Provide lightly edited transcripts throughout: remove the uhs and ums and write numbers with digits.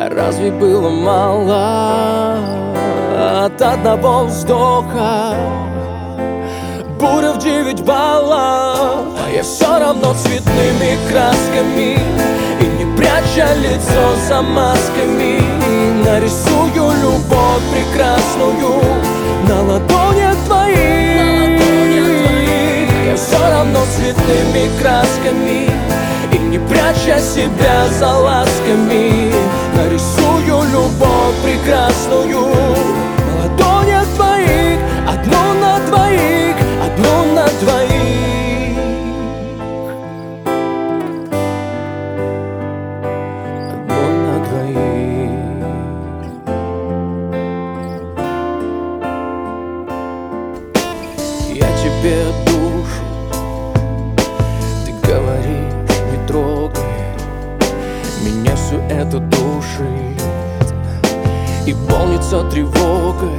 Разве было мало от одного вздоха? Буря в 9 баллов, а я все равно цветными красками, и не пряча лицо за масками, нарисую любовь прекрасную на ладонях твоих. Я все равно цветными красками, и не пряча себя за ласками, нарисую любовь прекрасную на ладонях твоих. Одну на двоих, одну на двоих, одну на двоих. Я тебе душу, ты говоришь, не трогай, меня все это душит и полнится тревогой.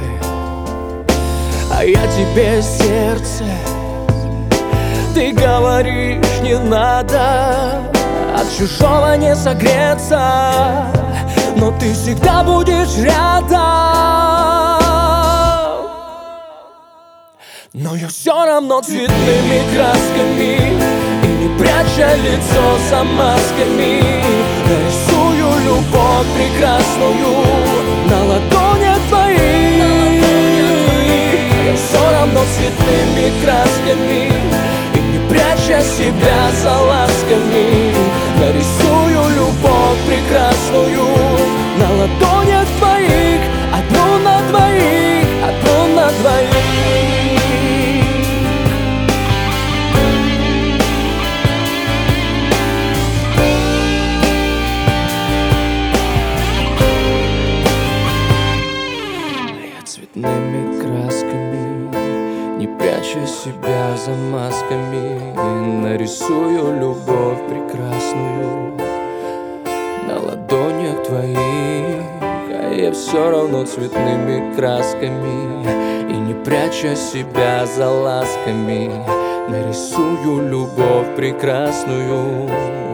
А я тебе сердце, ты говоришь, не надо от чужого не согреться, но ты всегда будешь рядом. Но я все равно цветными красками, и не пряча лицо за масками, нарисую любовь прекрасную на ладонях твоих. Я все равно цветными красками, и не пряча себя за ласками, нарисую любовь прекрасную на ладонях твоих. Одну на двоих, одну на двоих. Цветными красками, не пряча себя за масками, нарисую любовь прекрасную на ладонях твоих. А я все равно цветными красками, и не пряча себя за ласками, нарисую любовь прекрасную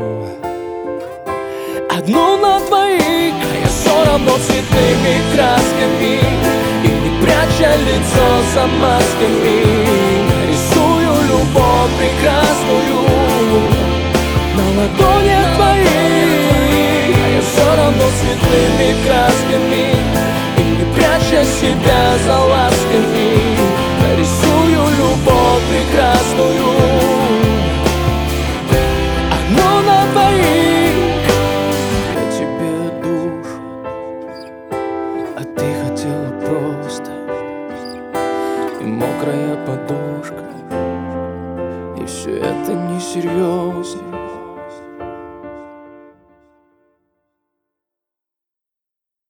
одну на двоих. А я все равно цветными красками, и не пряча лицо за масками, рисую любовь прекрасную на ладонях твоих. А я все равно цветными красками, и не пряча себя за ласками, нарисую любовь прекрасную одну на двоих. Я тебе душу, а ты хотела просто, и мокрая подушка, и все это несерьезно.